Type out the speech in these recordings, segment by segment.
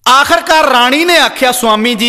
आखिरकार राणी ने आख्या, स्वामी जी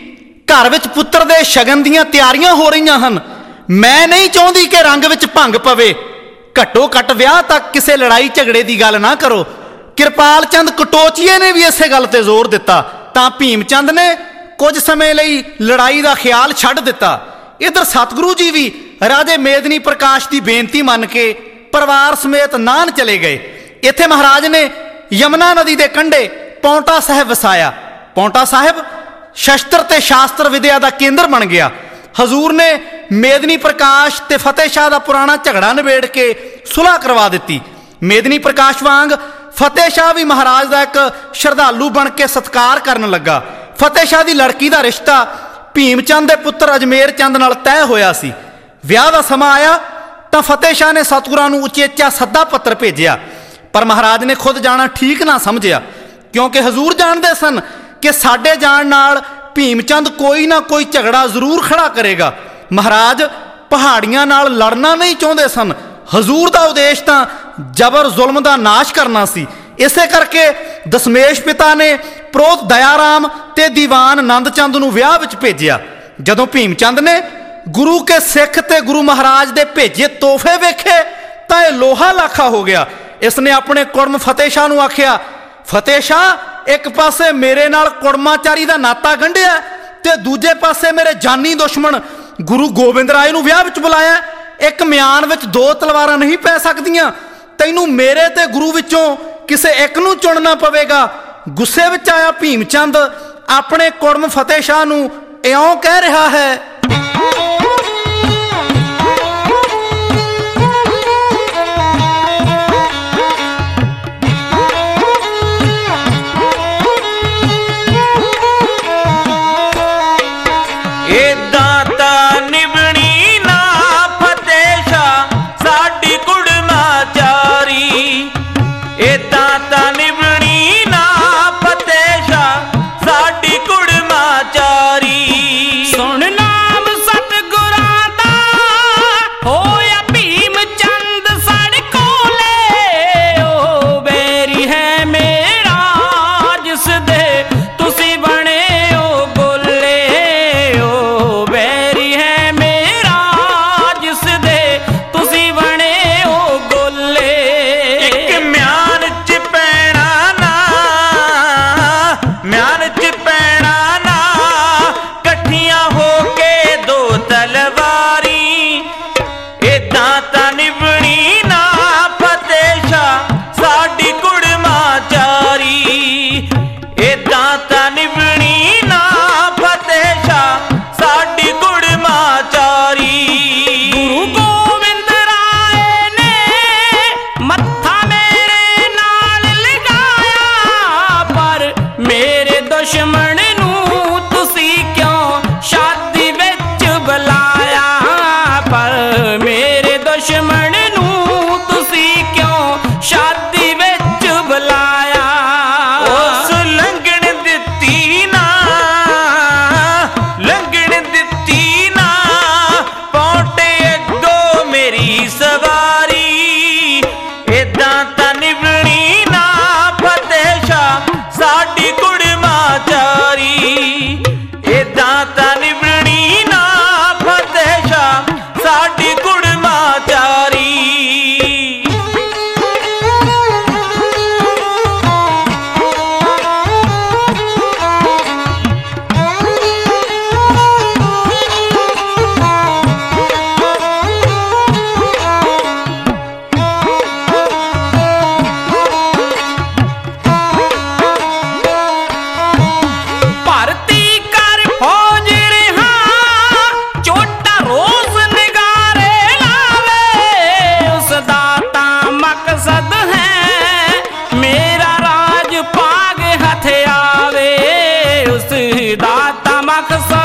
घर विच पुत्र दे शगन दीयां तैयारियां हो रही हन। मैं नहीं चाहती कि रंग विच भंग पवे। घट्टो घट्ट विआह तक किसी लड़ाई झगड़े की गल ना करो। किरपाल चंद कटोचीए ने भी इसे गल ते जोर दिता तां भीम चंद ने कुछ समय लई लड़ाई का ख्याल छड्ड दिता। इधर सतगुरु जी भी राजे मेदनी प्रकाश की बेनती मन के परिवार समेत नान चले गए। इत्थे महाराज ने यमुना नदी के कंढे पौंटा साहिब वसाया। पौंटा साहिब शस्त्र ते शास्त्र विद्या का केंद्र बन गया। हजूर ने मेदनी प्रकाश ते फतेह शाह का पुराना झगड़ा निबेड़ के सुलह करवा दी। मेदनी प्रकाश वांग फतेह शाह भी महाराज का एक श्रद्धालु बन के सत्कार करन लगा। फतेह शाह की लड़की का रिश्ता भीम चंद के पुत्र अजमेर चंद नाल तय होया सी। विआह का समा आया तो फतेह शाह ने सतगुरां नूं उचेचा सद्दा पत्र भेजिया, पर महाराज ने खुद जाना ठीक ना समझिया, क्योंकि हजूर जानते सन कि साडे जाण नाल भीम चंद कोई ना कोई झगड़ा जरूर खड़ा करेगा। महाराज पहाड़ियां नाल लड़ना नहीं चाहते सन। हजूर का उद्देश तो जबर जुल्म का नाश करना सी। इसे करके दशमेश पिता ने प्रोत दयाराम ते दीवान नंद चंद नूं विआह विच भेजिया। जदों भीम चंद ने गुरु के सिख ते गुरु महाराज दे भेजे तोहफे वेखे तां इह लोहा लाखा हो गया। इसने अपने कुड़म फतेह शाह नूं आखिया, फतेह शाह एक पासे मेरे नाल कुड़माचारी का नाता गंढिया ते दूजे पासे मेरे जानी दुश्मन गुरु गोबिंद राय नूं विआह विच बुलाया। एक म्यान विच दो तलवारां नहीं पै सकदियां। तैनूं मेरे ते गुरु विचों किसे एक नूं चुनना पवेगा। गुस्से विच आया भीम चंद अपने कुड़म फतेह शाह नूं इउं कह रहा है, दाता मकसद